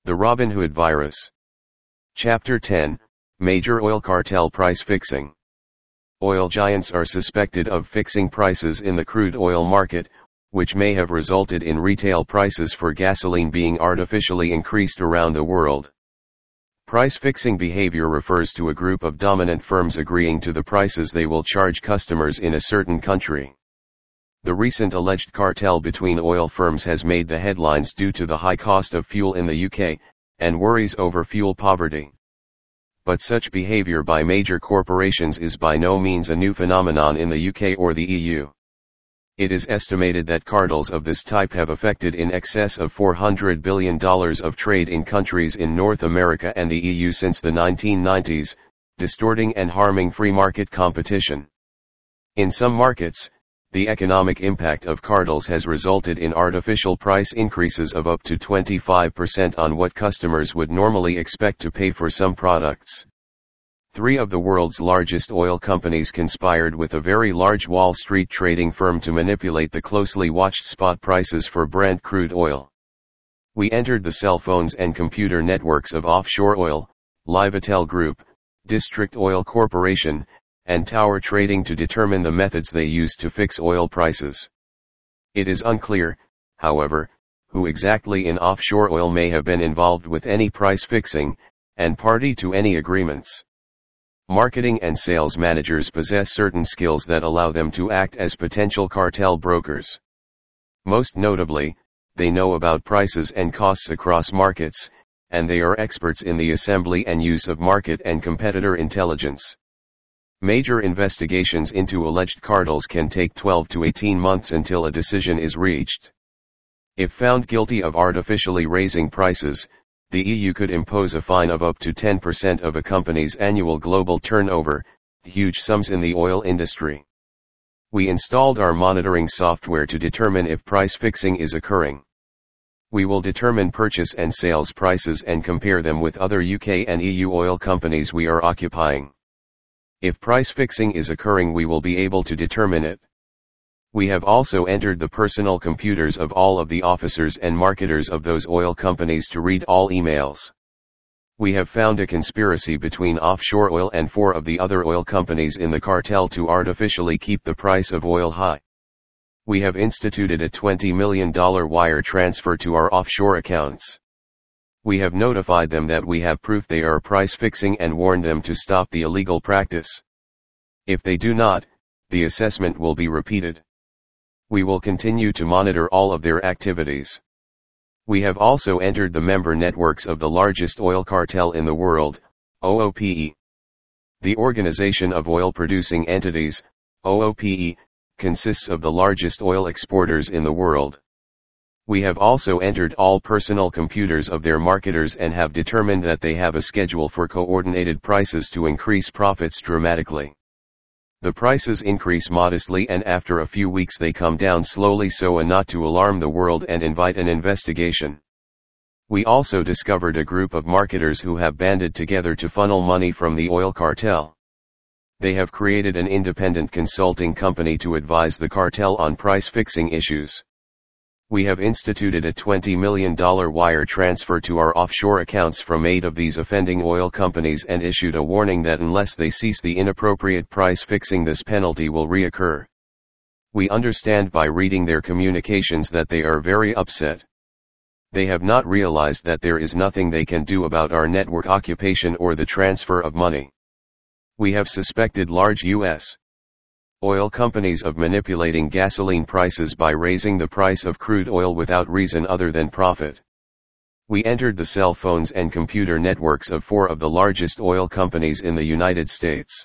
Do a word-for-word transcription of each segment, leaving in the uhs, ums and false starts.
The Robinhood Virus. Chapter ten, Major Oil Cartel Price Fixing. Oil giants are suspected of fixing prices in the crude oil market, which may have resulted in retail prices for gasoline being artificially increased around the world. Price-fixing behavior refers to a group of dominant firms agreeing to the prices they will charge customers in a certain country. The recent alleged cartel between oil firms has made the headlines due to the high cost of fuel in the U K, and worries over fuel poverty. But such behavior by major corporations is by no means a new phenomenon in the U K or the E U. It is estimated that cartels of this type have affected in excess of four hundred billion dollars of trade in countries in North America and the E U since the nineteen nineties, distorting and harming free market competition. In some markets, the economic impact of cartels has resulted in artificial price increases of up to twenty-five percent on what customers would normally expect to pay for some products. Three of the world's largest oil companies conspired with a very large Wall Street trading firm to manipulate the closely watched spot prices for Brent crude oil. We entered the cell phones and computer networks of Offshore Oil, Livatel Group, District Oil Corporation, and Tower Trading to determine the methods they use to fix oil prices. It is unclear, however, who exactly in offshore oil may have been involved with any price fixing, and party to any agreements. Marketing and sales managers possess certain skills that allow them to act as potential cartel brokers. Most notably, they know about prices and costs across markets, and they are experts in the assembly and use of market and competitor intelligence. Major investigations into alleged cartels can take twelve to eighteen months until a decision is reached. If found guilty of artificially raising prices, the E U could impose a fine of up to ten percent of a company's annual global turnover, huge sums in the oil industry. We installed our monitoring software to determine if price fixing is occurring. We will determine purchase and sales prices and compare them with other U K and E U oil companies we are occupying. If price fixing is occurring, we will be able to determine it. We have also entered the personal computers of all of the officers and marketers of those oil companies to read all emails. We have found a conspiracy between Offshore Oil and four of the other oil companies in the cartel to artificially keep the price of oil high. We have instituted a twenty million dollars wire transfer to our offshore accounts. We have notified them that we have proof they are price fixing and warned them to stop the illegal practice. If they do not, the assessment will be repeated. We will continue to monitor all of their activities. We have also entered the member networks of the largest oil cartel in the world, O O P E. The Organization of Oil Producing Entities, O O P E, consists of the largest oil exporters in the world. We have also entered all personal computers of their marketers and have determined that they have a schedule for coordinated prices to increase profits dramatically. The prices increase modestly and after a few weeks they come down slowly so as not to alarm the world and invite an investigation. We also discovered a group of marketers who have banded together to funnel money from the oil cartel. They have created an independent consulting company to advise the cartel on price fixing issues. We have instituted a twenty million dollars wire transfer to our offshore accounts from eight of these offending oil companies and issued a warning that unless they cease the inappropriate price fixing, this penalty will reoccur. We understand by reading their communications that they are very upset. They have not realized that there is nothing they can do about our network occupation or the transfer of money. We have suspected large U S oil companies of manipulating gasoline prices by raising the price of crude oil without reason other than profit. We entered the cell phones and computer networks of four of the largest oil companies in the United States.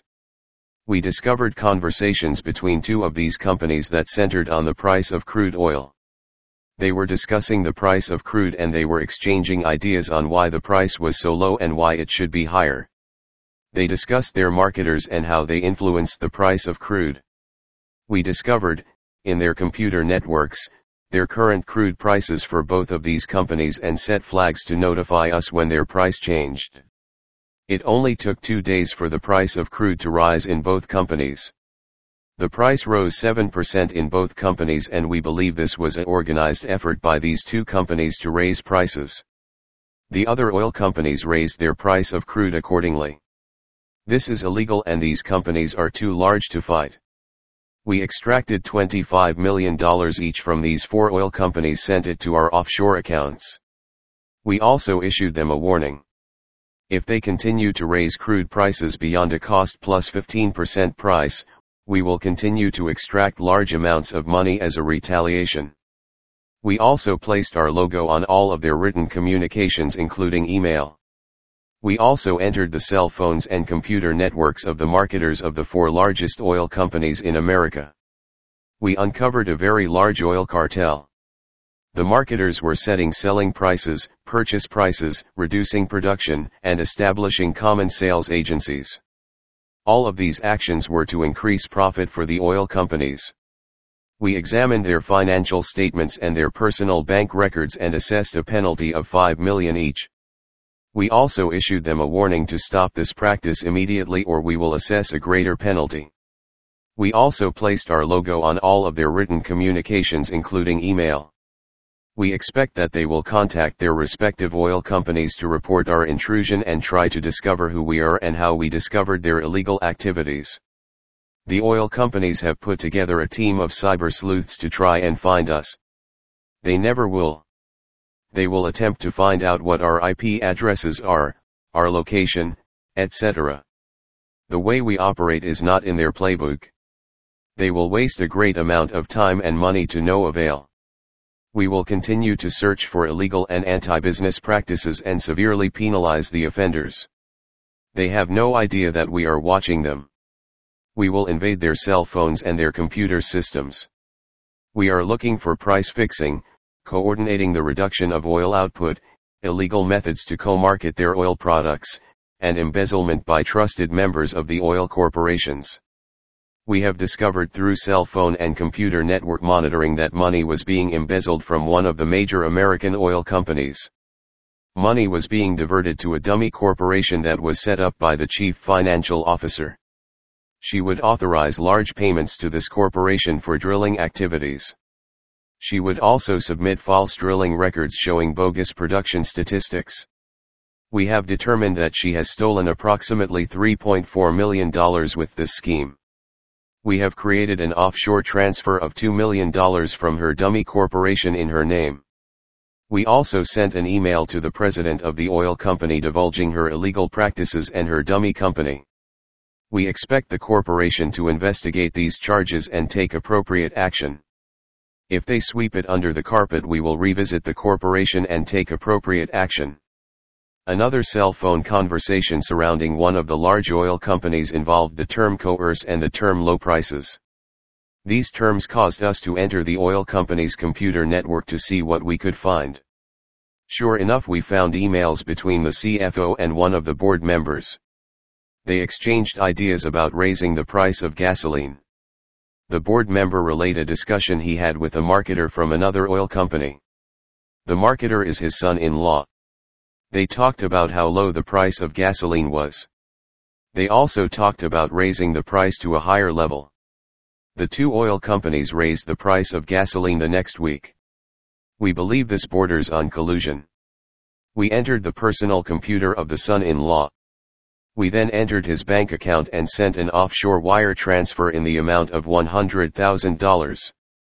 We discovered conversations between two of these companies that centered on the price of crude oil. They were discussing the price of crude and they were exchanging ideas on why the price was so low and why it should be higher. They discussed their marketers and how they influenced the price of crude. We discovered, in their computer networks, their current crude prices for both of these companies and set flags to notify us when their price changed. It only took two days for the price of crude to rise in both companies. The price rose seven percent in both companies, and we believe this was an organized effort by these two companies to raise prices. The other oil companies raised their price of crude accordingly. This is illegal and these companies are too large to fight. We extracted twenty-five million dollars each from these four oil companies, sent it to our offshore accounts. We also issued them a warning. If they continue to raise crude prices beyond a cost plus fifteen percent price, we will continue to extract large amounts of money as a retaliation. We also placed our logo on all of their written communications, including email. We also entered the cell phones and computer networks of the marketers of the four largest oil companies in America. We uncovered a very large oil cartel. The marketers were setting selling prices, purchase prices, reducing production, and establishing common sales agencies. All of these actions were to increase profit for the oil companies. We examined their financial statements and their personal bank records and assessed a penalty of five million dollars each. We also issued them a warning to stop this practice immediately or we will assess a greater penalty. We also placed our logo on all of their written communications, including email. We expect that they will contact their respective oil companies to report our intrusion and try to discover who we are and how we discovered their illegal activities. The oil companies have put together a team of cyber sleuths to try and find us. They never will. They will attempt to find out what our I P addresses are, our location, et cetera. The way we operate is not in their playbook. They will waste a great amount of time and money to no avail. We will continue to search for illegal and anti-business practices and severely penalize the offenders. They have no idea that we are watching them. We will invade their cell phones and their computer systems. We are looking for price fixing, coordinating the reduction of oil output, illegal methods to co-market their oil products, and embezzlement by trusted members of the oil corporations. We have discovered through cell phone and computer network monitoring that money was being embezzled from one of the major American oil companies. Money was being diverted to a dummy corporation that was set up by the chief financial officer. She would authorize large payments to this corporation for drilling activities. She would also submit false drilling records showing bogus production statistics. We have determined that she has stolen approximately three point four million dollars with this scheme. We have created an offshore transfer of two million dollars from her dummy corporation in her name. We also sent an email to the president of the oil company divulging her illegal practices and her dummy company. We expect the corporation to investigate these charges and take appropriate action. If they sweep it under the carpet, we will revisit the corporation and take appropriate action. Another cell phone conversation surrounding one of the large oil companies involved the term coerce and the term low prices. These terms caused us to enter the oil company's computer network to see what we could find. Sure enough, we found emails between the C F O and one of the board members. They exchanged ideas about raising the price of gasoline. The board member relayed a discussion he had with a marketer from another oil company. The marketer is his son-in-law. They talked about how low the price of gasoline was. They also talked about raising the price to a higher level. The two oil companies raised the price of gasoline the next week. We believe this borders on collusion. We entered the personal computer of the son-in-law. We then entered his bank account and sent an offshore wire transfer in the amount of one hundred thousand dollars.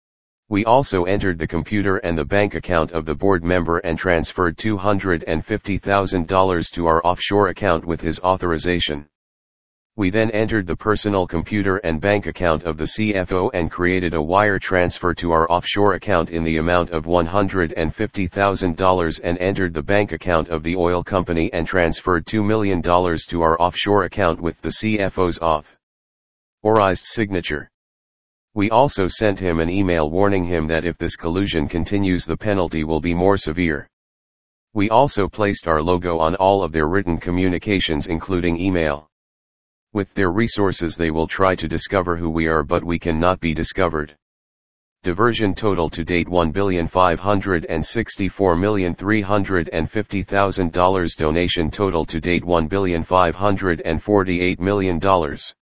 We also entered the computer and the bank account of the board member and transferred two hundred fifty thousand dollars to our offshore account with his authorization. We then entered the personal computer and bank account of the C F O and created a wire transfer to our offshore account in the amount of one hundred fifty thousand dollars and entered the bank account of the oil company and transferred two million dollars to our offshore account with the C F O's authorized signature. We also sent him an email warning him that if this collusion continues, the penalty will be more severe. We also placed our logo on all of their written communications, including email. With their resources they will try to discover who we are, but we cannot be discovered. Diversion total to date one billion five hundred sixty-four million three hundred fifty thousand dollars. Donation total to date one billion five hundred forty-eight million dollars.